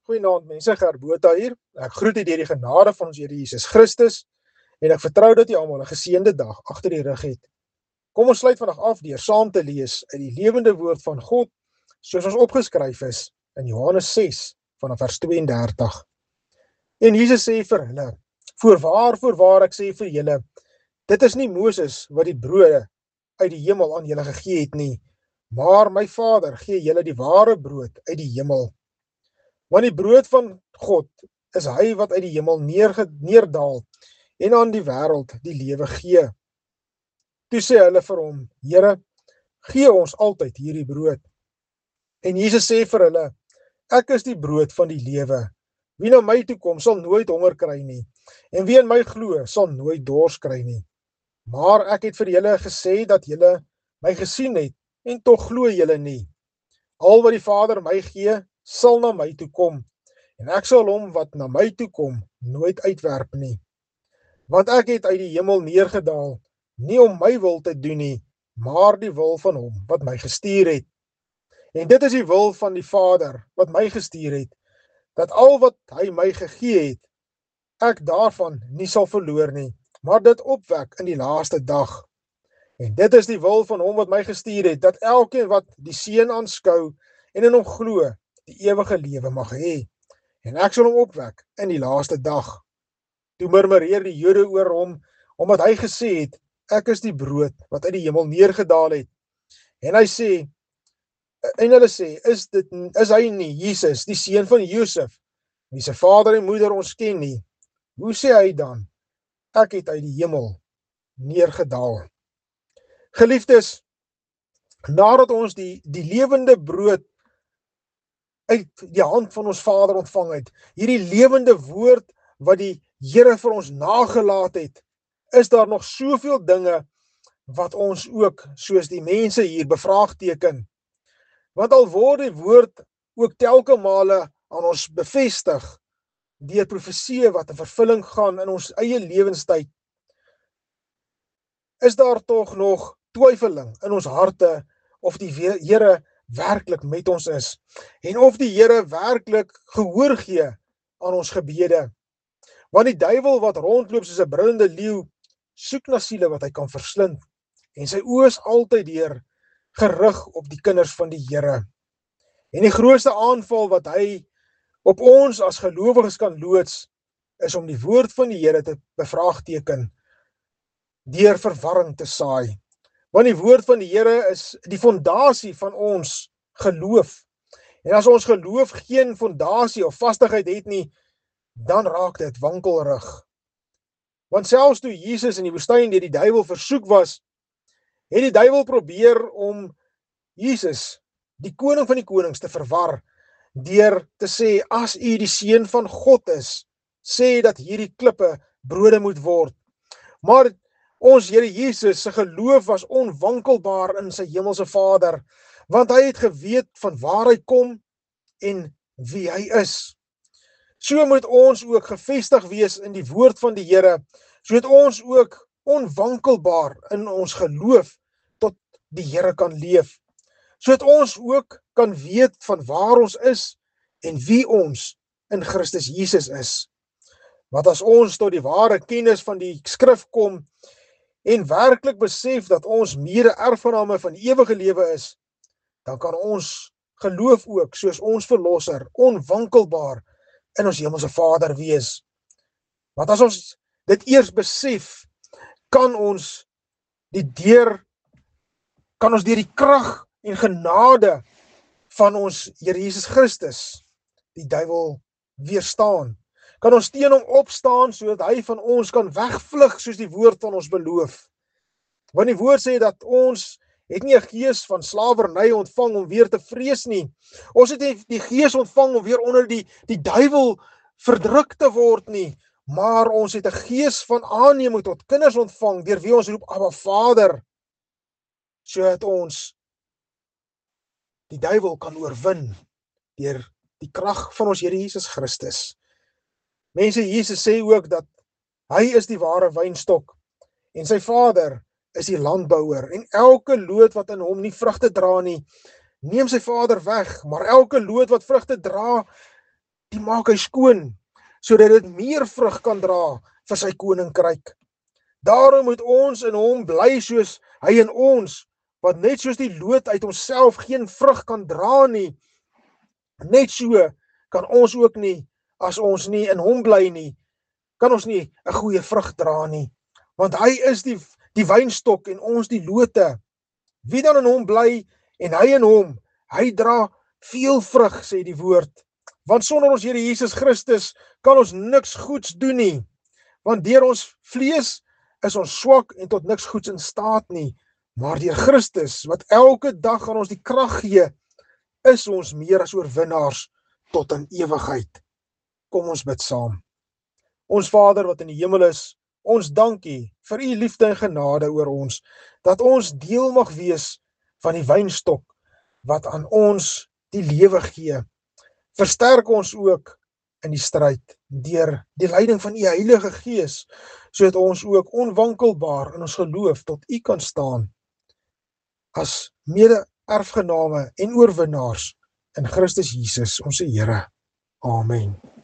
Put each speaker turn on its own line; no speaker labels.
Goeienaand mense, Gert Botha hier. Ek groet u deur die genade van ons Here Jesus Christus en ek vertrou dat u almal 'n geseënde dag agter die rug het. Kom ons sluit vandag af deur saam te lees uit die lewende woord van God, soos ons opgeskryf is in Johannes 6 vanaf vers 32. En Jesus sê vir hulle: Voorwaar ek sê vir julle, dit is nie Moses wat die brode uit die hemel aan julle gegee het nie, maar my Vader gee julle die ware brood uit die hemel. Want die brood van God is hy wat uit die hemel neerdaal en aan die wêreld die lewe gee. Toe sê hulle vir hom: Here, gee ons altyd hierdie brood. En Jesus sê vir hulle: Ek is die brood van die lewe. Wie na my toe kom, sal nooit honger kry nie, en wie in my glo, sal nooit dors kry nie. Maar ek het vir julle gesê dat julle my gesien het, en tog glo julle nie. Al wat die Vader my gee, sal na my toe kom, en ek sal hom wat na my toe kom, nooit uitwerp nie. Want ek het uit die hemel neergedaal, nie om my wil te doen nie, maar die wil van hom wat my gestuur het. En dit is die wil van die Vader wat my gestuur het, dat al wat hy my gegee het, ek daarvan nie sal verloor nie, maar dit opwek in die laaste dag. En dit is die wil van hom wat my gestuur het, dat elkeen wat die Seun aanskou en in hom glo, die ewige lewe mag hê, en ek sal hom opwek in die laaste dag. Toe murmureer die Jode oor hom, omdat hy gesê het, ek is die brood wat uit die hemel neergedaal het. En hulle sê, is hy nie Jesus, die seun van Josef, wie sy vader en moeder ons ken nie? Hoe sê hy dan, ek het uit die hemel neergedaal? Geliefdes, nadat ons die lewende brood uit die hand van ons Vader ontvang het, hierdie lewende woord wat die Here vir ons nagelaat het, is daar nog soveel dinge wat ons ook, soos die mense hier, bevraagteken. Want al word die woord ook telke male aan ons bevestig, deur profeseë wat in vervulling gaan in ons eie lewenstyd, is daar tog nog twyfeling in ons harte of die Here werklik met ons is, en of die Here werklik gehoor gee aan ons gebede. Want die duiwel wat rondloop soos 'n brullende leeu, soek na siele wat hy kan verslind, en sy oë is altyd gerig op die kinders van die Here. En die grootste aanval wat hy op ons as gelowiges kan loods, is om die woord van die Here te bevraagteken, deur verwarring te saai. Want die woord van die Here is die fondasie van ons geloof. En as ons geloof geen fondasie of vastigheid het nie, dan raak dit wankelrig. Want selfs toe Jesus in die woestyn deur die duiwel versoek was, het die duiwel probeer om Jesus, die koning van die konings, te verwar, deur te sê, as u die seun van God is, sê dat hierdie klippe brode moet word. Maar ons Here Jesus se geloof was onwankelbaar in sy hemelse Vader, want hy het geweet van waar hy kom en wie hy is. So moet ons ook gevestig wees in die woord van die Here, sodat ons ook onwankelbaar in ons geloof tot die Here kan leef, sodat ons ook kan weet van waar ons is en wie ons in Christus Jesus is. Want as ons tot die ware kennis van die skrif kom en werklik besef dat ons mede-erfgename van die ewige lewe is, dan kan ons geloof ook, soos ons verlosser, onwankelbaar in ons hemelse Vader wees. Want as ons dit eers besef, kan ons deur die krag en genade van ons Here Jesus Christus die duiwel weerstaan. Kan ons teen hom opstaan, sodat hy van ons kan wegvlug, soos die woord van ons beloof. Want die woord sê dat ons het nie 'n gees van slawerny ontvang om weer te vrees nie. Ons het nie die gees ontvang om weer onder die duiwel verdruk te word nie, maar ons het 'n gees van aanneming tot kinders ontvang, deur wie ons roep, Abba Vader, sodat ons die duiwel kan oorwin, deur die krag van ons Here Jesus Christus. Mense, Jesus sê ook dat hy is die ware wynstok, en sy Vader is die landbouer, en elke loot wat in hom nie vrugte dra nie, neem sy Vader weg, maar elke loot wat vrugte dra, die maak hy skoon, sodat dit meer vrug kan dra vir sy koninkryk. Daarom moet ons in hom bly soos hy in ons, want net soos die loot uit homself geen vrug kan dra nie, net so kan ons ook nie, as ons nie in hom bly nie, kan ons nie 'n goeie vrug dra nie. Want hy is die wynstok en ons die lote. Wie dan in hom bly en hy in hom, hy dra veel vrug, sê die woord. Want sonder ons Here Jesus Christus kan ons niks goeds doen nie. Want deur ons vlees is ons swak en tot niks goeds in staat nie. Maar deur Christus, wat elke dag aan ons die krag gee, is ons meer as oorwinnaars tot in ewigheid. Kom ons bid saam. Ons Vader wat in die hemel is, ons dankie vir u liefde en genade oor ons, dat ons deel mag wees van die wynstok wat aan ons die lewe gee. Versterk ons ook in die stryd deur die leiding van u Heilige Gees, sodat ons ook onwankelbaar in ons geloof tot u kan staan as mede-erfgename en oorwinnaars in Christus Jesus, ons Here. Amen.